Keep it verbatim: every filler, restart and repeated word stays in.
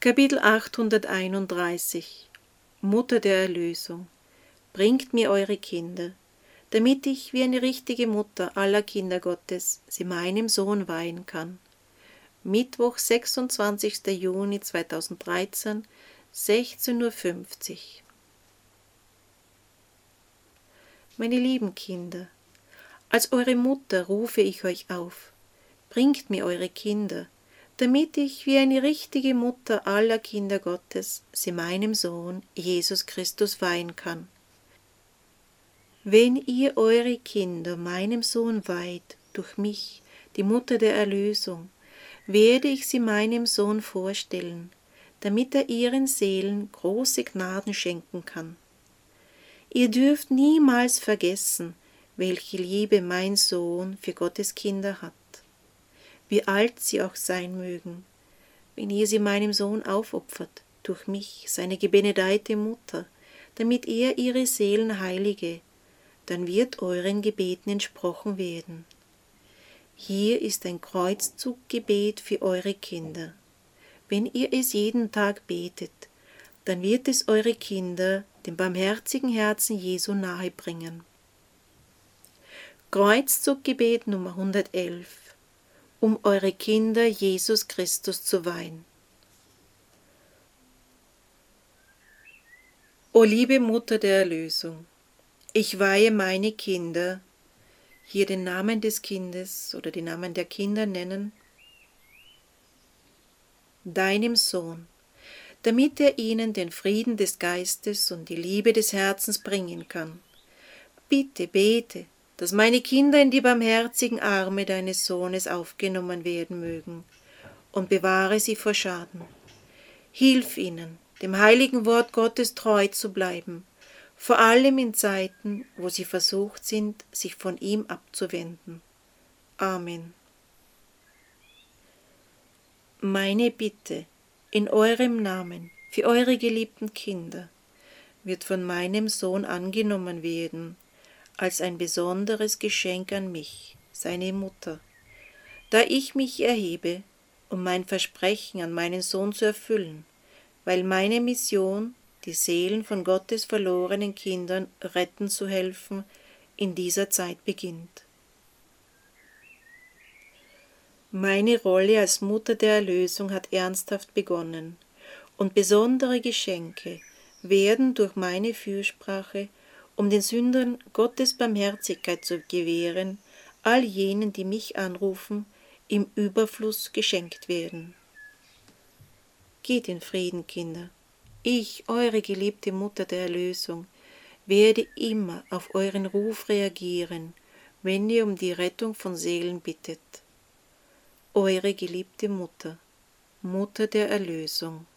Kapitel achthunderteinunddreißig Mutter der Erlösung. Bringt mir eure Kinder, damit ich wie eine richtige Mutter aller Kinder Gottes sie meinem Sohn weihen kann. Mittwoch, sechsundzwanzigster Juni zweitausenddreizehn, sechzehn Uhr fünfzig. Meine lieben Kinder, als eure Mutter rufe ich euch auf, bringt mir eure Kinder, damit ich wie eine richtige Mutter aller Kinder Gottes sie meinem Sohn Jesus Christus weihen kann. Wenn ihr eure Kinder meinem Sohn weiht, durch mich, die Mutter der Erlösung, werde ich sie meinem Sohn vorstellen, damit er ihren Seelen große Gnaden schenken kann. Ihr dürft niemals vergessen, welche Liebe mein Sohn für Gottes Kinder hat, wie alt sie auch sein mögen, wenn ihr sie meinem Sohn aufopfert, durch mich, seine gebenedeite Mutter, damit er ihre Seelen heilige, dann wird euren Gebeten entsprochen werden. Hier ist ein Kreuzzuggebet für eure Kinder. Wenn ihr es jeden Tag betet, dann wird es eure Kinder dem barmherzigen Herzen Jesu nahebringen. Kreuzzuggebet Nummer hundertelf. Um eure Kinder Jesus Christus zu weihen. O liebe Mutter der Erlösung, ich weihe meine Kinder, hier den Namen des Kindes oder den Namen der Kinder nennen, deinem Sohn, damit er ihnen den Frieden des Geistes und die Liebe des Herzens bringen kann. Bitte bete, dass meine Kinder in die barmherzigen Arme deines Sohnes aufgenommen werden mögen, und bewahre sie vor Schaden. Hilf ihnen, dem heiligen Wort Gottes treu zu bleiben, vor allem in Zeiten, wo sie versucht sind, sich von ihm abzuwenden. Amen. Meine Bitte in eurem Namen für eure geliebten Kinder wird von meinem Sohn angenommen werden, als ein besonderes Geschenk an mich, seine Mutter, da ich mich erhebe, um mein Versprechen an meinen Sohn zu erfüllen, weil meine Mission, die Seelen von Gottes verlorenen Kindern retten zu helfen, in dieser Zeit beginnt. Meine Rolle als Mutter der Erlösung hat ernsthaft begonnen, und besondere Geschenke werden durch meine Fürsprache, um den Sündern Gottes Barmherzigkeit zu gewähren, all jenen, die mich anrufen, im Überfluss geschenkt werden. Geht in Frieden, Kinder. Ich, eure geliebte Mutter der Erlösung, werde immer auf euren Ruf reagieren, wenn ihr um die Rettung von Seelen bittet. Eure geliebte Mutter, Mutter der Erlösung.